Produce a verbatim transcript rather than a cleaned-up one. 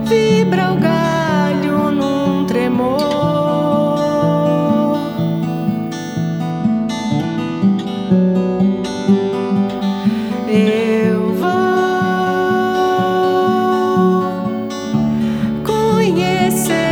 vibra o galho num tremor. Eu vou conhecer